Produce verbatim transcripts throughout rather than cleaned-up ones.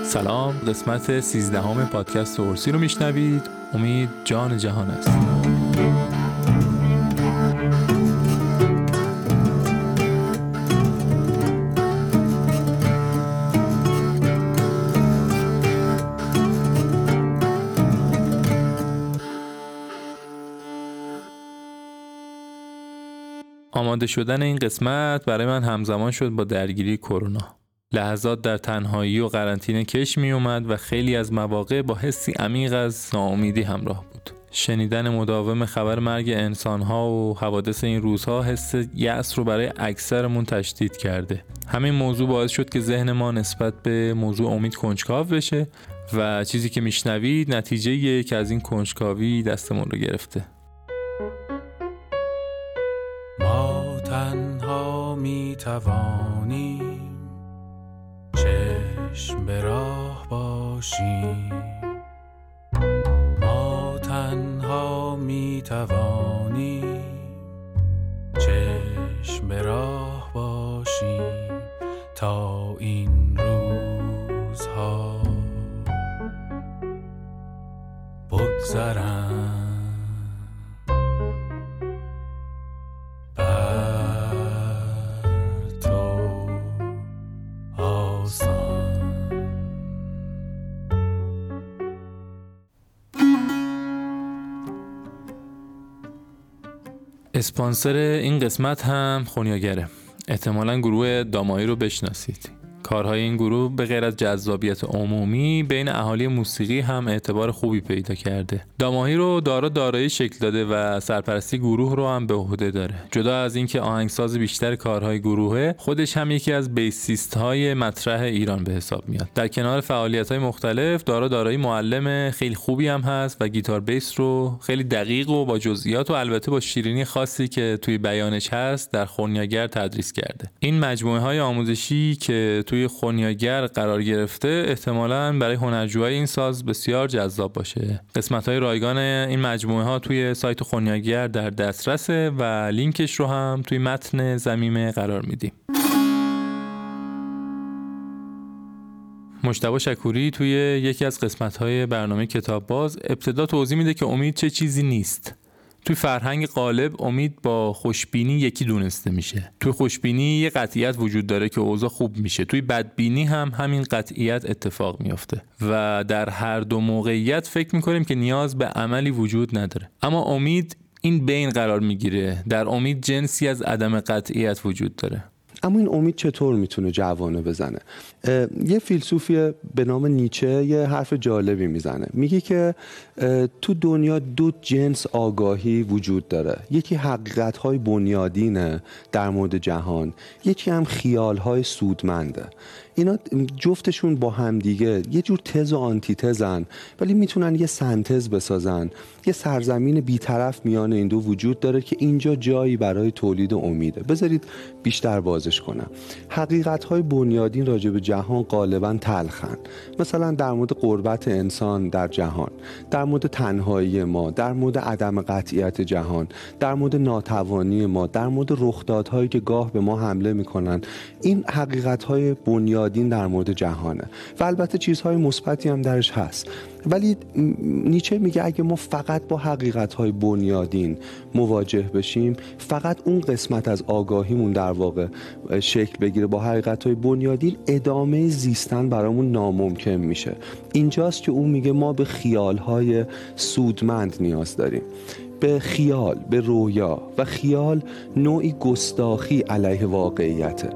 سلام، قسمت سیزدهم پادکست ارسی رو میشنوید. امید جان جهان است. آماده شدن این قسمت برای من همزمان شد با درگیری کرونا. لحظات در تنهایی و قرنطینه کش می اومد و خیلی از مواقع با حسی عمیق از ناامیدی همراه بود. شنیدن مداوم خبر مرگ انسان‌ها و حوادث این روزها حس یأس رو برای اکثرمون تشدید کرده. همین موضوع باعث شد که ذهن ما نسبت به موضوع امید کنجکاو بشه و چیزی که میشنوید نتیجه‌ایه که از این کنجکاوی دستمون رو گرفته. ما تنها می توانیم چشم به راه باشیم، ما تنها می توانیم چشم به راه باشیم تا این روزها بگذرند. اسپانسر این قسمت هم خونیاگره. احتمالاً گروه دامایی رو بشناسید. کارهای این گروه به غیر از جذابیت عمومی بین اهالی موسیقی هم اعتبار خوبی پیدا کرده. دامایی رو دارا دارایی شکل داده و سرپرستی گروه رو هم به عهده داره. جدا از اینکه آهنگساز بیشتر کارهای گروهه، خودش هم یکی از بیسیست های مطرح ایران به حساب میاد. در کنار فعالیت‌های مختلف، دارا دارایی معلم خیلی خوبی هم هست و گیتار بیس رو خیلی دقیق و با جزئیات و البته با شیرینی خاصی که توی بیانش هست در خونیاگر تدریس کرده. این مجموعه‌های آموزشی که توی خونیاگر قرار گرفته احتمالاً برای هنرجوهای این ساز بسیار جذاب باشه. قسمت‌های رایگان این مجموعه‌ها توی سایت خونیاگر در دسترسه و لینکش رو هم توی متن ضمیمه قرار میدیم. مجتبی شکوری توی یکی از قسمت‌های برنامه کتاب باز ابتدا توضیح میده که امید چه چیزی نیست. توی فرهنگ غالب امید با خوشبینی یکی دونسته میشه. توی خوشبینی یه قطعیت وجود داره که اوضاع خوب میشه. توی بدبینی هم همین قطعیت اتفاق میفته و در هر دو موقعیت فکر میکنیم که نیاز به عملی وجود نداره. اما امید این بین قرار میگیره. در امید جنسی از عدم قطعیت وجود داره. اما این امید چطور میتونه جوانه بزنه؟ یه فیلسوفی به نام نیچه یه حرف جالبی میزنه. میگه که تو دنیا دو جنس آگاهی وجود داره. یکی حقیقت‌های بنیادینه در مورد جهان، یکی هم خیال‌های سودمنده. اینا جفتشون با هم دیگه یه جور تز و آنتی تزن، ولی میتونن یه سنتز بسازن. یه سرزمین بی‌طرف میان این دو وجود داره که اینجا جایی برای تولید امیده. بذارید بیشتر بازش کنم. حقیقت‌های بنیادین راجع به جهان غالباً تلخن. مثلا در مورد غربت انسان در جهان، در مورد تنهایی ما، در مورد عدم قطعیت جهان، در مورد ناتوانی ما، در مورد رخدادهایی که گاه به ما حمله میکنن. این حقیقت‌های بنیادین در مورد جهانه و البته چیزهای مثبتی هم درش هست. ولی نیچه میگه اگه ما فقط با حقیقت‌های بنیادین مواجه بشیم، فقط اون قسمت از آگاهیمون در واقع شکل بگیره با حقیقت‌های بنیادین، ادامه زیستن برامون ناممکن میشه. اینجاست که اون میگه ما به خیال‌های سودمند نیاز داریم. به خیال، به رویا، و خیال نوعی گستاخی علیه واقعیته.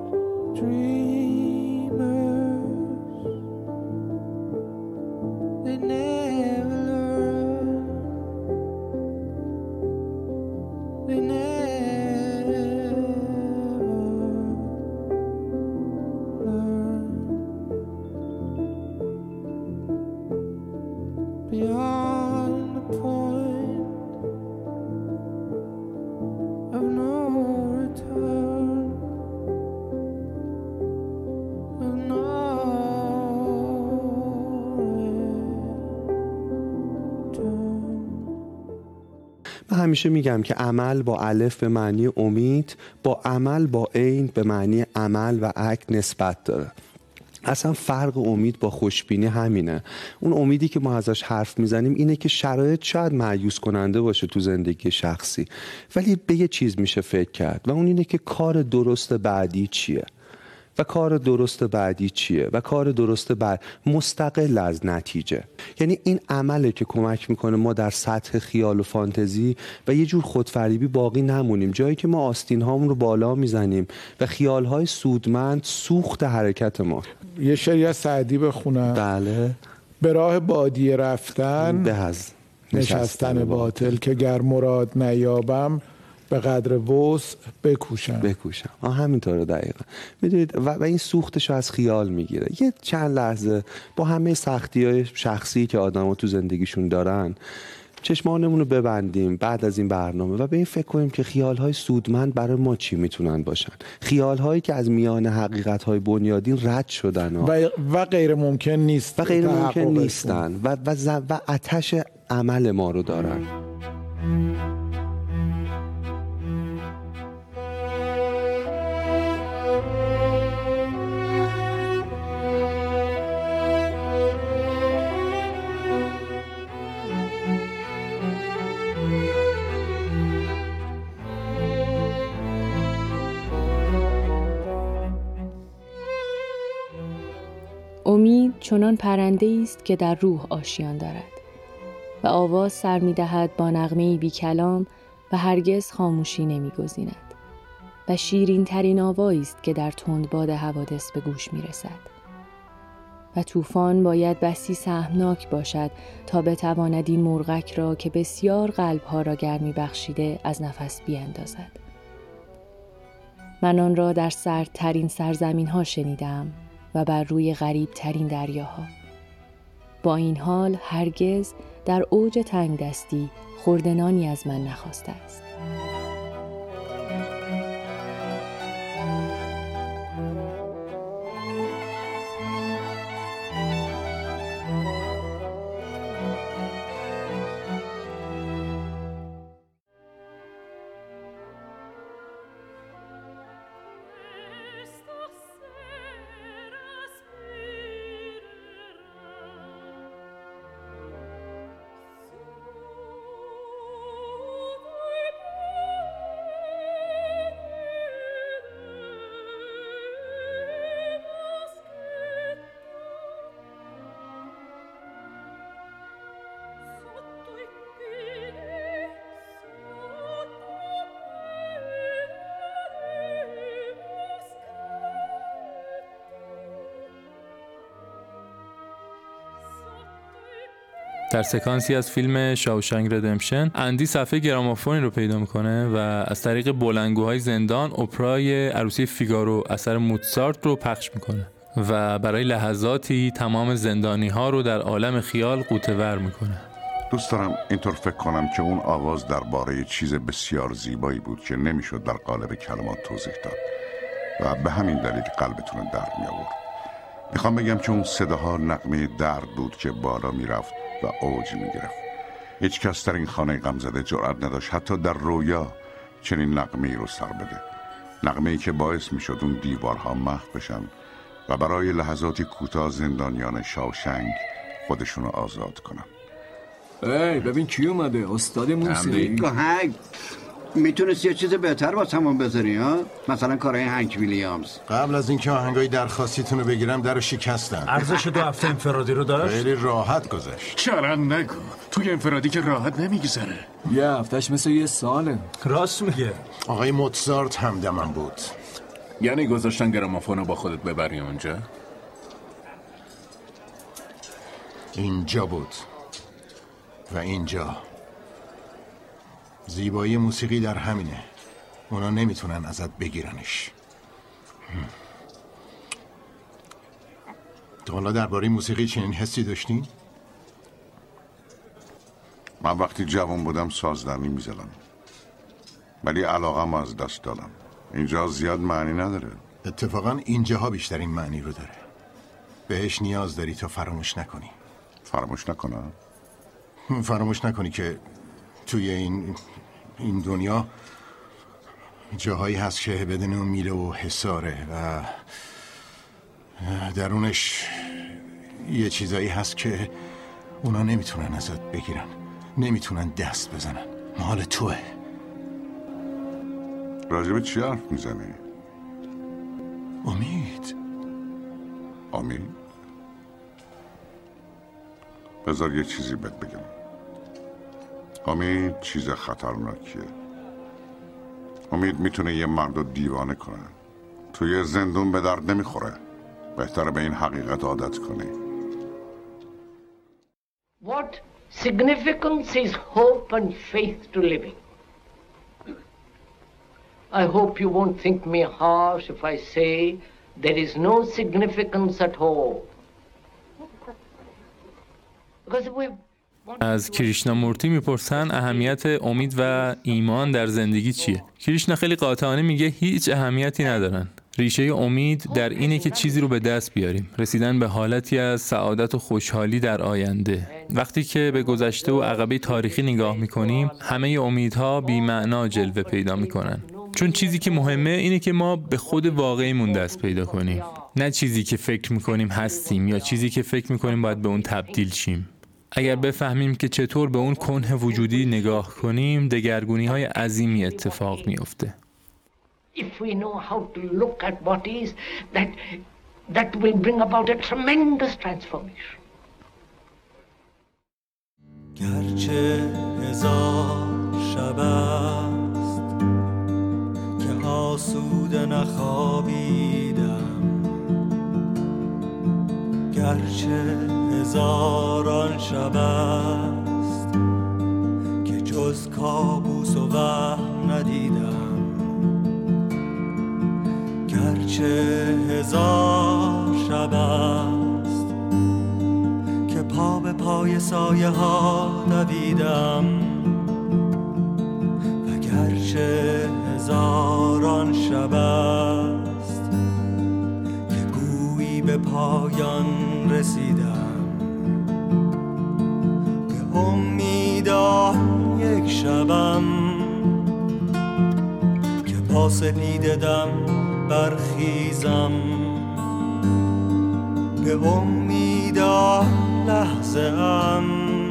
همیشه میگم که عمل با الف به معنی امید، با عمل با عین به معنی عمل و عک نسبت داره. اصلا فرق امید با خوشبینی همینه. اون امیدی که ما ازش حرف میزنیم اینه که شرایط شاید مایوس کننده باشه تو زندگی شخصی، ولی به یه چیز میشه فکر کرد و اون اینه که کار درست بعدی چیه و کار درست بعدی چیه و کار درست بعد مستقل از نتیجه. یعنی این عمله که کمک میکنه ما در سطح خیال و فانتزی و یه جور خودفریبی باقی نمونیم، جایی که ما آستین هامون رو بالا میزنیم و خیال های سودمند سوخت حرکت ما. یه شعری از سعدی بخونم. بله. به راه بادیه رفتن به از نشستن باطل، که گر مراد نیابم به قدر وسع بکوشم بکوشم آه همینطوره دقیقا. میدونید و, و این سوختش رو از خیال میگیره. یه چند لحظه با همه سختی های شخصی که آدم ها تو زندگیشون دارن چشمانمون رو ببندیم بعد از این برنامه و به این فکر کنیم که خیال‌های سودمند برای ما چی میتونن باشن، خیال‌هایی که از میان حقیقت‌های بنیادین رد شدن و, و غیر ممکن نیست و غیر ممکن نیستن و, و, و آتش عمل ما رو دارن. امید چنان پرنده‌ای است که در روح آشیان دارد و آواز سر می‌دهد با نغمه‌ای بی کلام و هرگز خاموشی نمی‌گزیند و شیرین ترین آوایی است که در تندباد حوادث به گوش می‌رسد و طوفان باید بسی سهمناک باشد تا بتواند این مرغک را که بسیار قلب‌ها را گرمی بخشیده از نفس بیاندازد. من آن را در سردترین سرزمین‌ها شنیدم و بر روی غریب ترین دریاها. با این حال هرگز در اوج تنگ دستی خوردنانی از من نخواسته است. در سکانسی از فیلم شاوشنگ ردمپشن اندی صفحه گرامافونی رو پیدا میکنه و از طریق بلندگوهای زندان اپرای عروسی فیگارو اثر موتسارت رو پخش میکنه و برای لحظاتی تمام زندانی ها رو در عالم خیال غوطه‌ور میکنه. دوست دارم اینطور فکر کنم که اون آواز درباره چیز بسیار زیبایی بود که نمیشد در قالب کلمات توضیح داد و به همین دلیل قلبتون درد می آورد. میخوام بگم که اون صداها نغمه درد بود که بالا میرفت و اوج میگرفت. هیچ کس در این خانه غمزده جرأت نداشت حتی در رویا چنین نغمه‌ای رو سر بده. نغمه‌ای که باعث میشد اون دیوارها محو بشن و برای لحظاتی کوتاه زندانیان شاوشنگ خودشونو آزاد کنن. ای ببین کی اومده؟ استاد موسیقی. هنگ میتونست یه چیز بهتر واسه همون بذاری ها؟ مثلا کارهای هنگ ویلیامز. قبل از اینکه آهنگای درخواستیتون رو بگیرم درو شکستن. ارزش دو هفته انفرادی رو داشت؟ خیلی راحت گذشت. چرا نگو توی انفرادی که راحت نمیگذره. یه هفتهش مثل یه ساله. راست میگه. آقای موتزارت همدمم بود. یعنی گذاشتن گرامافون رو با خودت ببری اونجا؟ اینجا بود و اینجا. زیبایی موسیقی در همینه. اونا نمیتونن ازت بگیرنش. تو حالا درباره موسیقی چنین حسی داشتی؟ من وقتی جوان بودم سازدرنی میزدم ولی علاقم از دست دادم. اینجا زیاد معنی نداره. اتفاقا اینجاها بیشترین معنی رو داره. بهش نیاز داری تا فراموش نکنی. فراموش نکنم؟ فراموش نکنی که توی این این دنیا جاهایی هست که بدون اون میله و حساره و درونش یه چیزایی هست که اونا نمیتونن ازت بگیرن، نمیتونن دست بزنن. مال توه. راجب چی حرف میزنی؟ امید. امید؟ بذار یه چیزی بهت بگم. امید چیز خطرناکیه. امید میتونه یه مرد رو دیوانه کنه. توی زندون به درد نمیخوره. بهتره به این حقیقت عادت کنی. What significance is hope and faith to living? I hope you won't think me harsh if I say there is no significance at all. Because we've از کریشنامورتی میپرسن اهمیت امید و ایمان در زندگی چیه؟ کریشنا خیلی قاطعانه میگه هیچ اهمیتی ندارن. ریشه امید در اینه که چیزی رو به دست بیاریم، رسیدن به حالتی از سعادت و خوشحالی در آینده. وقتی که به گذشته و عقبه تاریخی نگاه میکنیم، همه امیدها بی معنا جلوه پیدا میکنن. چون چیزی که مهمه اینه که ما به خود واقعیمون دست پیدا کنیم، نه چیزی که فکر میکنیم هستیم یا چیزی که فکر میکنیم باید به اون تبدیل شیم. اگر بفهمیم که چطور به اون کنه وجودی نگاه کنیم، دگرگونی‌های عظیمی اتفاق میفته. If we know how to look at what is, that that will bring about a tremendous transformation. گرچه هزار شب است که آسوده نخوابیدم، گرچه هزاران شب است که جز کابوس و وهم ندیدم، گرچه هزار شب است که پا به پای سایه ها دویدم، و گرچه هزاران شب است که گویی به پایان رسیدم، به امیدم یک شبم که با سپیده دم برخیزم، به امیدم لحظه ام.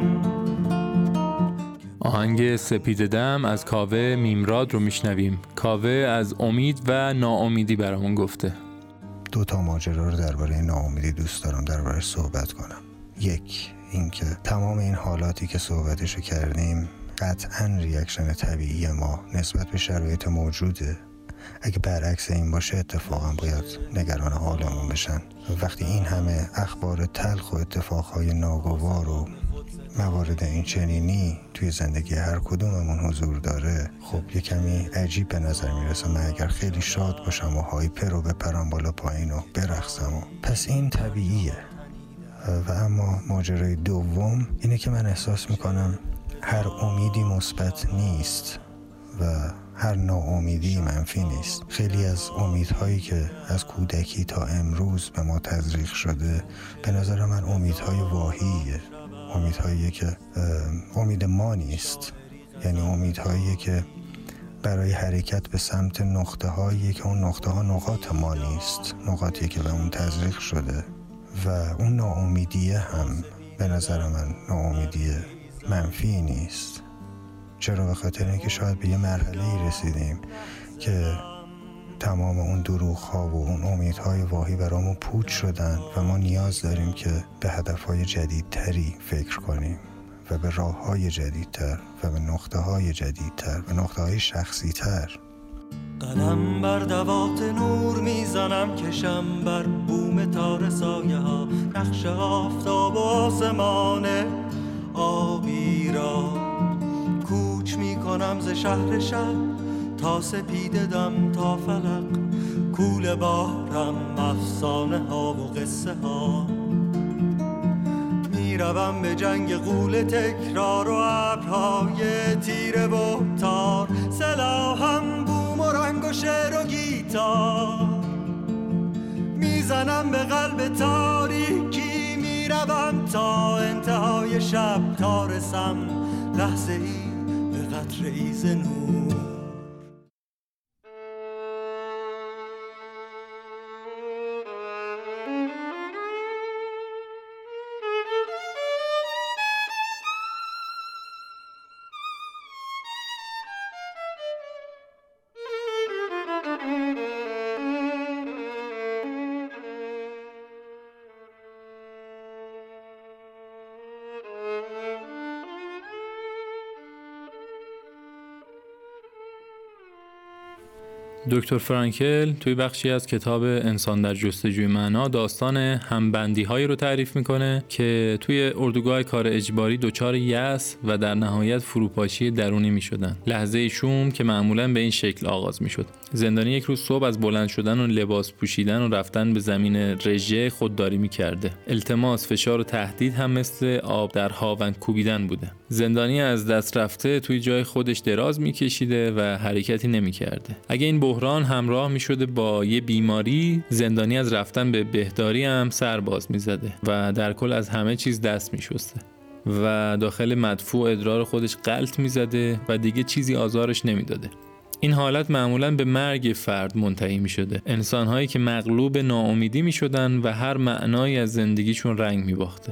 آهنگ سپیده دم از کاوه میمراد رو میشنویم. کاوه از امید و ناامیدی برامون گفته. دو تا ماجرا رو درباره ناامیدی دوست دارم درباره‌اش صحبت کنم. یک، اینکه تمام این حالاتی که صحبتشو کردیم قطعاً ریاکشن طبیعی ما نسبت به شرایط موجوده. اگه برعکس این باشه اتفاقا باید نگران حالمون بشن. وقتی این همه اخبار تلخ و اتفاقهای ناگوار و موارد این چنینی توی زندگی هر کدوممون حضور داره، خب یه کمی عجیب به نظر میرسه. من اگر خیلی شاد باشم و هایپر رو بپرم بالا پایین و برقصم و پس این طبیعیه. و اما ماجرای دوم اینه که من احساس میکنم هر امیدی مثبت نیست و هر ناامیدی منفی نیست. خیلی از امیدهایی که از کودکی تا امروز به ما تزریق شده به نظر من امیدهای واهیه، امیدهایی که امید ما نیست، یعنی امیدهایی که برای حرکت به سمت نقطه هایی که اون نقطه ها نقاط ما نیست، نقاطی که به اون تزریق شده. و اون ناامیدیه هم به نظر من ناامیدی منفی نیست. چرا؟ به خاطر اینکه شاید به یه مرحله‌ای رسیدیم که تمام اون دروغ‌ها و اون امیدهای واهی برامون پوچ شدن و ما نیاز داریم که به هدف‌های جدیدتری فکر کنیم و به راه‌های جدیدتر و به نقطه‌های جدیدتر و نقطه‌های شخصی‌تر. قلم بر دوات نور میزنم، کشم بر بوم تار سایه ها، نقش آفتاب و آسمان آبی را کوچ میکنم ز شهر شب تا سپیده دم تا فلق، کول بارم افسانه ها و قصه ها، میروم به جنگ غول تکرار و ابرهای تیره و تار، سلاحم بوم و رنگ و شعر و گیتار، میزنم به قلب تاریکی، میروم تا انتهای شب تا رسم لحظه ای به قطره ای ز نور. دکتر فرانکل توی بخشی از کتاب انسان در جستجوی معنا داستان همبندی هایی رو تعریف میکنه که توی اردوگاه کار اجباری دچار یأس و در نهایت فروپاشی درونی میشدن. لحظه شوم که معمولاً به این شکل آغاز میشد. زندانی یک روز صبح از بلند شدن و لباس پوشیدن و رفتن به زمین رژه خودداری میکرده. التماس، فشار و تهدید هم مثل آب در هاون کوبیدن بوده. زندانی از دست رفته توی جای خودش دراز میکشیده و حرکتی نمیکرده. اگه این بحران همراه میشده با یه بیماری، زندانی از رفتن به بهداری هم سر باز میزده و در کل از همه چیز دست میشسته و داخل مدفوع ادرار خودش غلط میزده و دیگه چیزی آزارش نمیداده. این حالت معمولاً به مرگ فرد منتهی میشده. انسان‌هایی که مغلوب ناامیدی میشدن و هر معنایی از زندگیشون رنگ میباخته.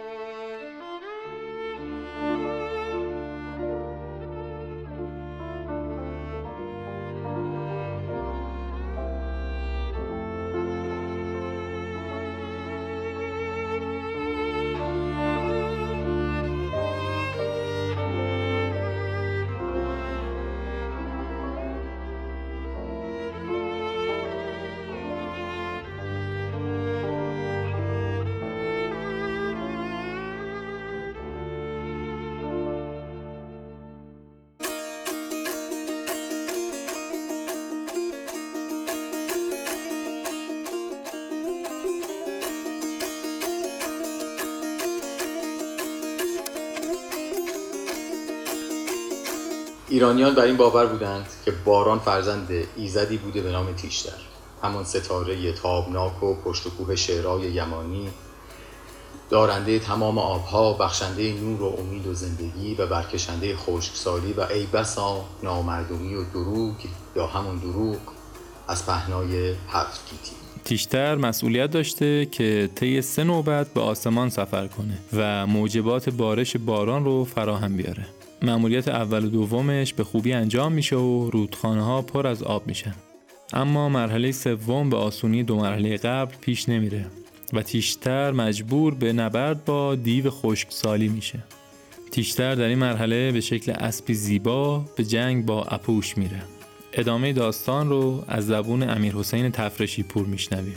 ایرانیان بر این باور بودند که باران فرزند ایزدی بوده به نام تیشتر، همان ستاره تابناک و پشت و کوه شعرهای یمانی، دارنده تمام آبها، بخشنده نور و امید و زندگی و برکشنده خشکسالی و ای بسا نامردمی و دروغ یا همون دروغ از پهنای هفت گیتی. تیشتر مسئولیت داشته که طی سه نوبت به آسمان سفر کنه و موجبات بارش باران رو فراهم بیاره. مأموریت اول و دومش به خوبی انجام میشه و رودخانه‌ها پر از آب میشن. اما مرحله سوم به آسونی دو مرحله قبل پیش نمیره و تیشتر مجبور به نبرد با دیو خشکسالی میشه. تیشتر در این مرحله به شکل اسبی زیبا به جنگ با اپوش میره. ادامه داستان رو از زبون امیرحسین تفرشی پور میشنویم.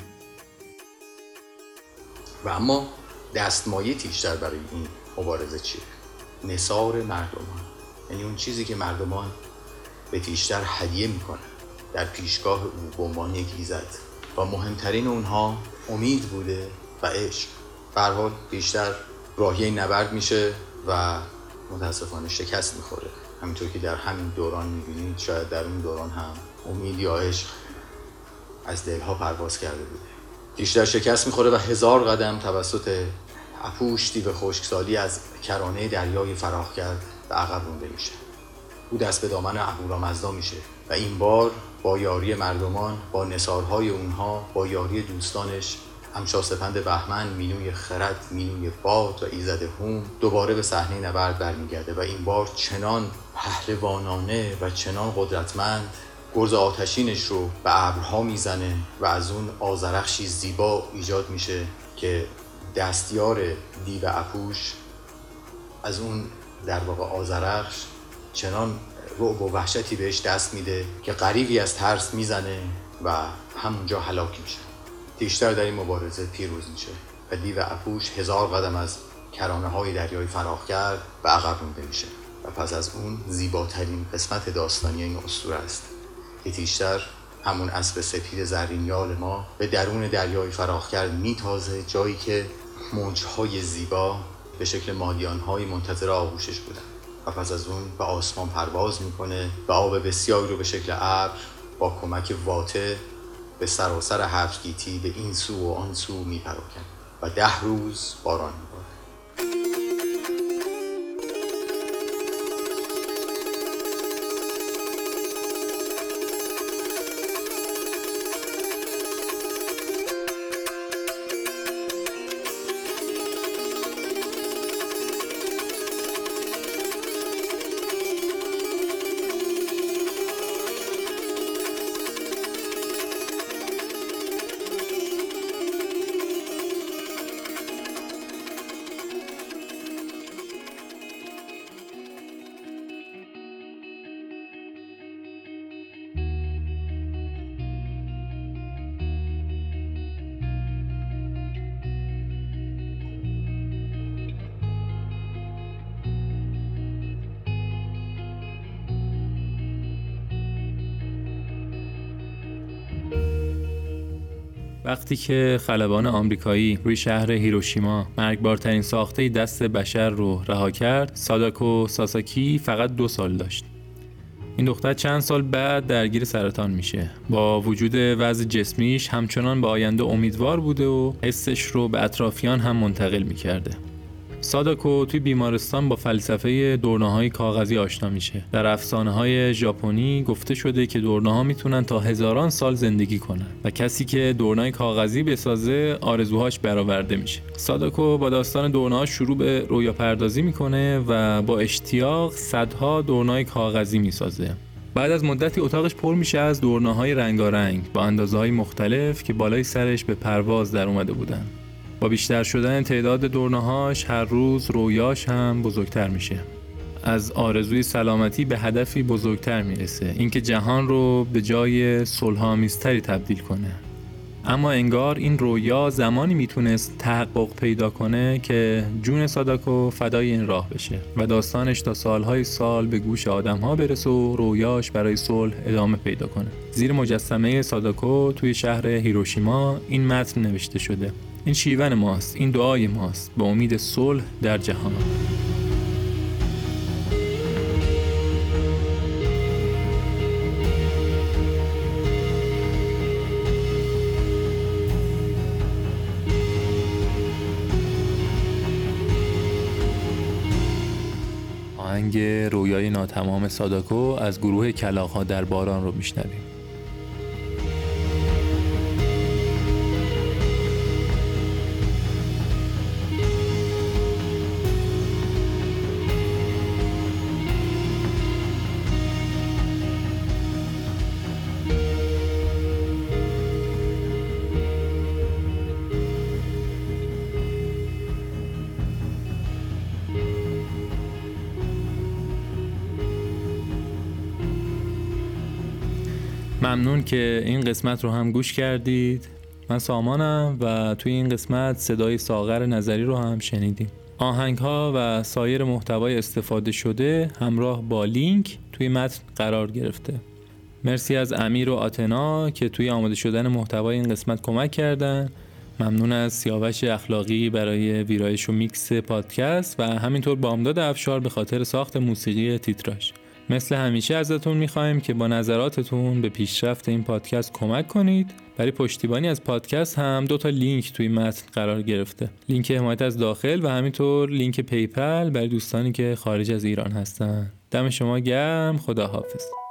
و اما دستمایه تیشتر برای این مبارزه چیه؟ نثار مردمان، یعنی اون چیزی که مردمان به تیشتر هدیه میکنن در پیشگاه او به عنوان یک ایزد و مهمترین اونها امید بوده و عشق. به هر حال تیشتر راهی نبرد میشه و متاسفانه شکست میخوره، همینطور که در همین دوران میبینید شاید در اون دوران هم امید یا عشق از دلها پرواز کرده بوده. تیشتر شکست میخوره و هزار قدم توسط اپوش دیو خشکسالی از کرانه دریای فراخ‌گرد به عقب رونده میشه. او دست به دامن اهورامزدا میشه و این بار با یاری مردمان، با نثارهای اونها، با یاری دوستانش همشاسپند بهمن، مینوی خرد، مینوی باد و ایزد هوم دوباره به صحنه نبرد برمیگرده و این بار چنان پهلوانانه و چنان قدرتمند گرز آتشینش رو به ابرها میزنه و از اون آذرخشی زیبا ایجاد میشه که دستیار دیو اپوش از اون در واقع آذرخش چنان رعب و وحشتی بهش دست میده که غریقی از ترس میزنه و همونجا هلاک میشه. تیشتر در این مبارزه پیروز میشه و دیو اپوش هزار قدم از کرانه های دریای فراخ‌گرد به عقب رونده میشه و پس از اون زیباترین قسمت داستانی این اسطوره است که تیشتر همون اسب سپید زرینیال ما به درون دریای فراخ‌گرد میتازه، جایی که موجهای زیبا به شکل مادیان‌های منتظر آغوشش بودن و پس از اون به آسمان پرواز میکنه و آب بسیاری رو به شکل ابر با کمک واته به سراسر هفت گیتی به این سو و آن سو میپراکنه و ده روز باران میباره. وقتی که خلبان آمریکایی روی شهر هیروشیما مرگبارترین ساخته دست بشر رو رها کرد، ساداکو ساساکی فقط دو سال داشت. این دختر چند سال بعد درگیر سرطان میشه. با وجود وضع جسمیش همچنان به آینده امیدوار بوده و حسش رو به اطرافیان هم منتقل میکرده. ساداکو توی بیمارستان با فلسفه دورنه‌های کاغذی آشنا میشه. در افسانه‌های ژاپنی گفته شده که دورنه‌ها میتونن تا هزاران سال زندگی کنن و کسی که دورنه‌ی کاغذی بسازه آرزوهاش برآورده میشه. ساداکو با داستان دورنه‌ها شروع به رویا پردازی میکنه و با اشتیاق صدها دورنه‌ی کاغذی میسازه. بعد از مدتی اتاقش پر میشه از دورنه‌های رنگارنگ با اندازه‌های مختلف که بالای سرش به پرواز در اومده بودن. با بیشتر شدن تعداد دورنه‌هاش هر روز رویاش هم بزرگتر میشه. از آرزوی سلامتی به هدفی بزرگتر میرسه، اینکه جهان رو به جای صلح‌آمیزتری تبدیل کنه. اما انگار این رویا زمانی میتونست تحقق پیدا کنه که جون ساداکو فدای این راه بشه و داستانش تا سالهای سال به گوش آدم‌ها برسه و رویاش برای صلح ادامه پیدا کنه. زیر مجسمه ساداکو توی شهر هیروشیما این متن نوشته شده: این شیون ماست، این دعای ماست، به امید صلح در جهان. آهنگ رویای ناتمام ساداکو از گروه کلاغ‌ها در باران رو میشنویم. ممنون که این قسمت رو هم گوش کردید. من سامانم و توی این قسمت صدای ساغر نظری رو هم شنیدیم. آهنگ ها و سایر محتوای استفاده شده همراه با لینک توی متن قرار گرفته. مرسی از امیر و آتنا که توی آماده شدن محتوای این قسمت کمک کردن. ممنون از سیاوش اخلاقی برای ویرایش و میکس پادکست و همینطور بامداد افشار به خاطر ساخت موسیقی تیتراژ. مثل همیشه ازتون میخوایم که با نظراتتون به پیشرفت این پادکست کمک کنید. برای پشتیبانی از پادکست هم دو تا لینک توی متن قرار گرفته: لینک حمایت از داخل و همینطور لینک پیپل برای دوستانی که خارج از ایران هستن. دم شما گرم. خدا حافظ.